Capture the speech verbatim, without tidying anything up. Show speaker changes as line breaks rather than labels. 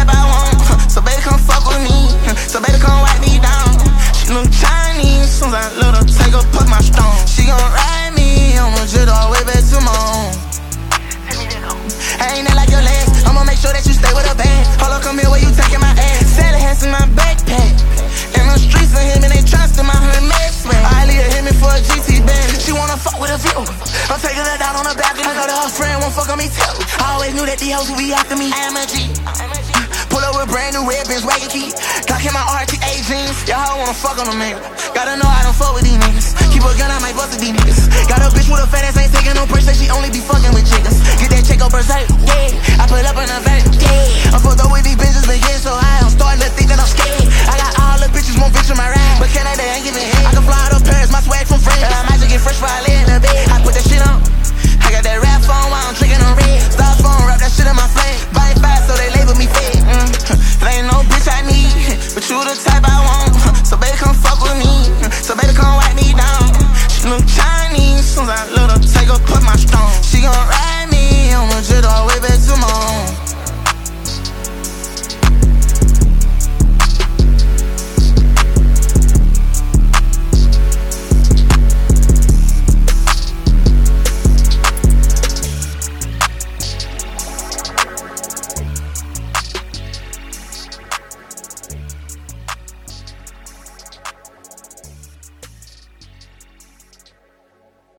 type I want. So baby, come fuck with me. So baby, come wipe me down. She look Chinese, soon as I let her take her, put my stone. She gon' ride me, I'ma jet all the way back to my home. I ain't that like your legs, I'ma make sure that you stay with a bag. Hold up, come here where you taking my ass. Sally has in my backpack. In the streets of him and they trust him, I heard mess, man. I leave her hit me for a G T band. She wanna fuck with a view. I'm taking her down on the balcony. I got her friend, won't fuck on me too. I always knew that the hoes would be after me. I am a G. Pull up with brand new red Benz wagon key. Glock in my R T A jeans. Y'all wanna fuck on them, man. Gotta know I don't fuck with these niggas. Keep a gun, I might bust with these niggas. Got a bitch with a fat ass, ain't taking no purse, say she only be fucking with chicks. Get that check up her side, yeah. I put up in a vet, yeah. I'm fucked up with these